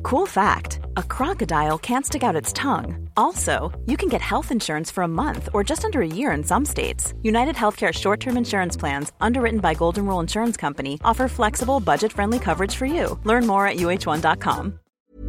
Cool fact, a crocodile can't stick out its tongue. Also, you can get health insurance for a month or just under a year in some states. United Healthcare short-term insurance plans, underwritten by Golden Rule Insurance Company, offer flexible, budget-friendly coverage for you. Learn more at uh1.com.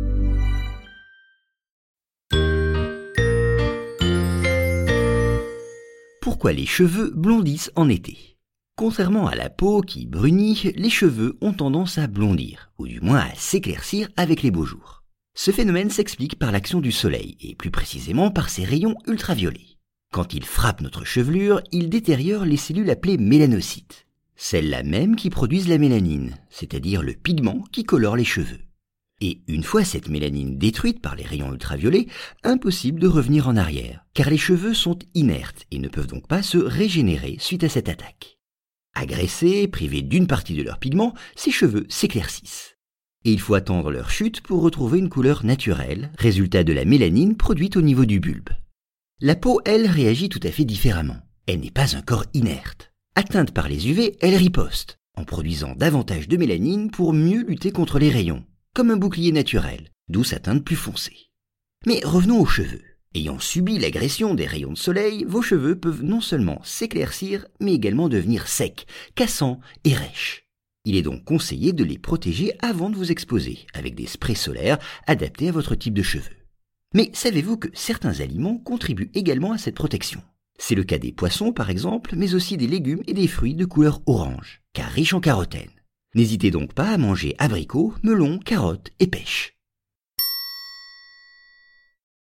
Pourquoi les cheveux blondissent en été ? Contrairement à la peau qui brunit, les cheveux ont tendance à blondir, ou du moins à s'éclaircir avec les beaux jours. Ce phénomène s'explique par l'action du soleil, et plus précisément par ses rayons ultraviolets. Quand ils frappent notre chevelure, ils détériorent les cellules appelées mélanocytes, celles-là même qui produisent la mélanine, c'est-à-dire le pigment qui colore les cheveux. Et une fois cette mélanine détruite par les rayons ultraviolets, impossible de revenir en arrière, car les cheveux sont inertes et ne peuvent donc pas se régénérer suite à cette attaque. Agressés, privés d'une partie de leur pigment, ces cheveux s'éclaircissent. Et il faut attendre leur chute pour retrouver une couleur naturelle, résultat de la mélanine produite au niveau du bulbe. La peau, elle, réagit tout à fait différemment. Elle n'est pas un corps inerte. Atteinte par les UV, elle riposte, en produisant davantage de mélanine pour mieux lutter contre les rayons, comme un bouclier naturel, d'où sa teinte plus foncée. Mais revenons aux cheveux. Ayant subi l'agression des rayons de soleil, vos cheveux peuvent non seulement s'éclaircir, mais également devenir secs, cassants et rêches. Il est donc conseillé de les protéger avant de vous exposer, avec des sprays solaires adaptés à votre type de cheveux. Mais savez-vous que certains aliments contribuent également à cette protection ? C'est le cas des poissons par exemple, mais aussi des légumes et des fruits de couleur orange, car riches en carotène. N'hésitez donc pas à manger abricots, melons, carottes et pêches.